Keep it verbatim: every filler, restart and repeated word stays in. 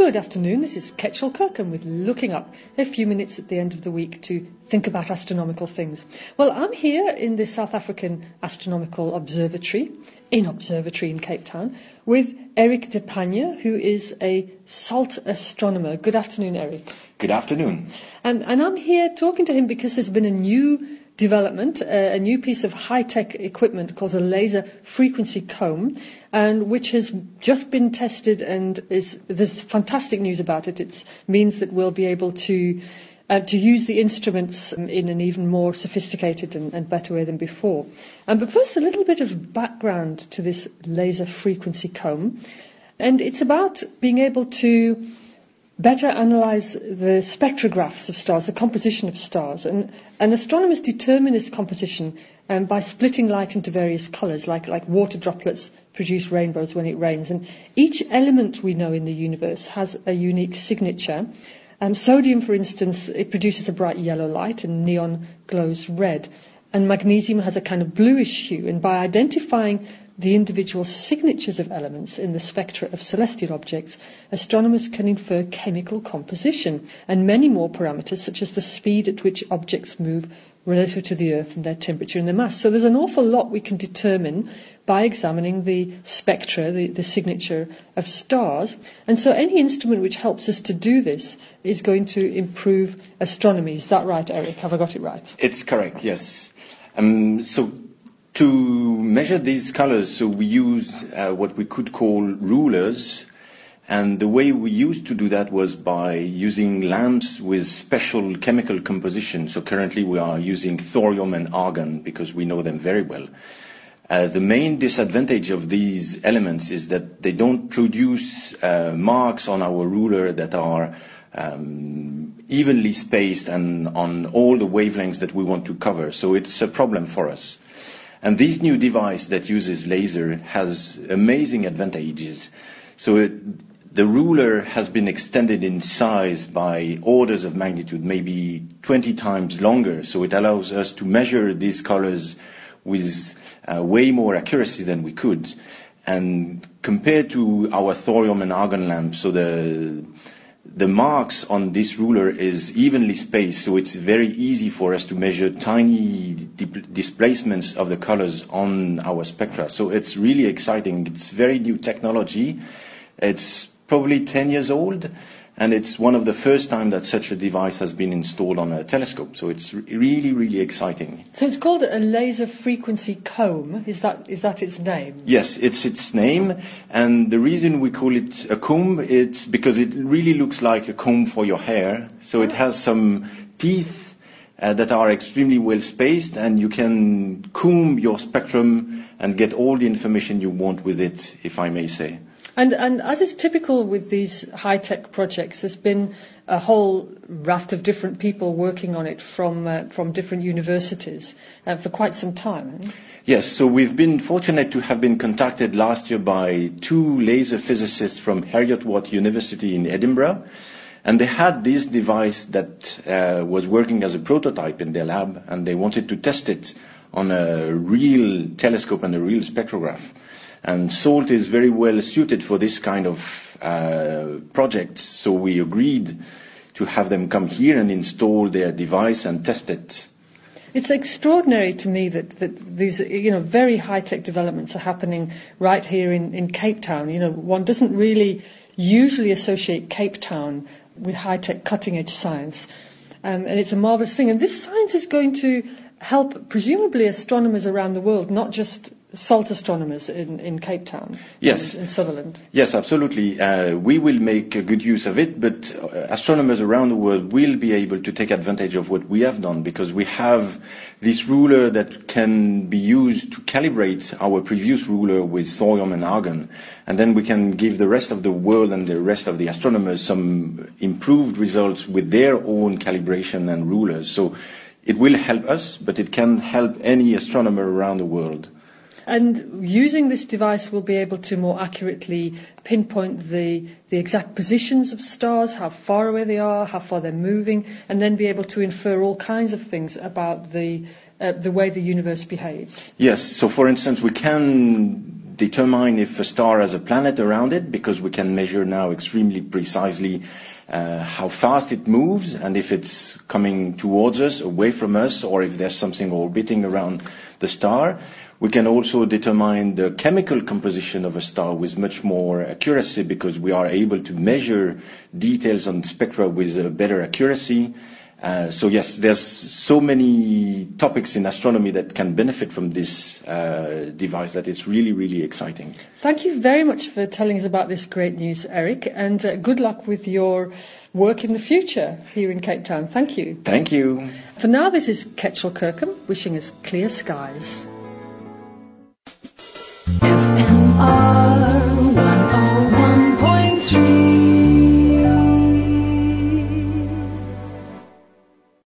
Good afternoon, this is Ketchel Kirkham with Looking Up, a few minutes at the end of the week to think about astronomical things. Well, I'm here in the South African Astronomical Observatory, in Observatory in Cape Town, with Eric de Pagna, who is a salt astronomer. Good afternoon, Eric. Good afternoon. And, and I'm here talking to him because there's been a new development, uh, a new piece of high-tech equipment called a laser frequency comb, and which has just been tested, and is there's fantastic news about it. It means that we'll be able to uh, to use the instruments in an even more sophisticated and, and better way than before. Um, but first, a little bit of background to this laser frequency comb, and it's about being able to better analyse the spectrographs of stars, the composition of stars. And, and astronomers determine this composition um, by splitting light into various colours, like, like water droplets produce rainbows when it rains. And each element we know in the universe has a unique signature. Um, sodium, for instance, it produces a bright yellow light, and neon glows red. And magnesium has a kind of bluish hue. And by identifying the individual signatures of elements in the spectra of celestial objects, astronomers can infer chemical composition and many more parameters, such as the speed at which objects move relative to the Earth and their temperature and their mass. So there's an awful lot we can determine by examining the spectra, the, the signature of stars. And so any instrument which helps us to do this is going to improve astronomy. Is that right, Eric? Have I got it right? It's correct, yes. Um, so to measure these colors, so we use uh, what we could call rulers, and the way we used to do that was by using lamps with special chemical composition. So currently we are using thorium and argon because we know them very well. Uh, the main disadvantage of these elements is that they don't produce uh, marks on our ruler that are um, evenly spaced and on all the wavelengths that we want to cover. So it's a problem for us. And this new device that uses laser has amazing advantages. So it, the ruler has been extended in size by orders of magnitude, maybe twenty times longer. So it allows us to measure these colors with uh, way more accuracy than we could. And compared to our thorium and argon lamps, so the The marks on this ruler is evenly spaced, so it's very easy for us to measure tiny di- displacements of the colors on our spectra. So it's really exciting. It's very new technology. It's probably ten years old, and it's one of the first time that such a device has been installed on a telescope. So it's re- really, really exciting. So it's called a laser frequency comb. Is that is that its name? Yes, it's its name. And the reason we call it a comb, it's because it really looks like a comb for your hair. So it has some teeth uh, that are extremely well spaced, and you can comb your spectrum and get all the information you want with it, if I may say. And, and as is typical with these high-tech projects, there's been a whole raft of different people working on it from uh, from different universities uh, for quite some time. Yes, so we've been fortunate to have been contacted last year by two laser physicists from Heriot-Watt University in Edinburgh, and they had this device that uh, was working as a prototype in their lab, and they wanted to test it on a real telescope and a real spectrograph. And SALT is very well suited for this kind of uh, project, so we agreed to have them come here and install their device and test it. It's extraordinary to me that, that these, you know, very high-tech developments are happening right here in, in Cape Town. You know, one doesn't really usually associate Cape Town with high-tech, cutting-edge science, um, and it's a marvellous thing. And this science is going to help, presumably, astronomers around the world, not just salt astronomers in, in Cape Town, yes. in, in Sutherland. Yes, absolutely. Uh, we will make a good use of it, but uh, astronomers around the world will be able to take advantage of what we have done, because we have this ruler that can be used to calibrate our previous ruler with thorium and argon, and then we can give the rest of the world and the rest of the astronomers some improved results with their own calibration and rulers. So it will help us, but it can help any astronomer around the world. And using this device, we'll be able to more accurately pinpoint the, the exact positions of stars, how far away they are, how far they're moving, and then be able to infer all kinds of things about the uh, the way the universe behaves. Yes. So, for instance, we can determine if a star has a planet around it, because we can measure now extremely precisely uh, how fast it moves and if it's coming towards us, away from us, or if there's something orbiting around the star. We can also determine the chemical composition of a star with much more accuracy, because we are able to measure details on spectra with a better accuracy. Uh, so yes, there's so many topics in astronomy that can benefit from this uh, device that it's really, really exciting. Thank you very much for telling us about this great news, Eric, and uh, good luck with your work in the future here in Cape Town. Thank you. Thank you. For now, this is Ketchel Kirkham wishing us clear skies.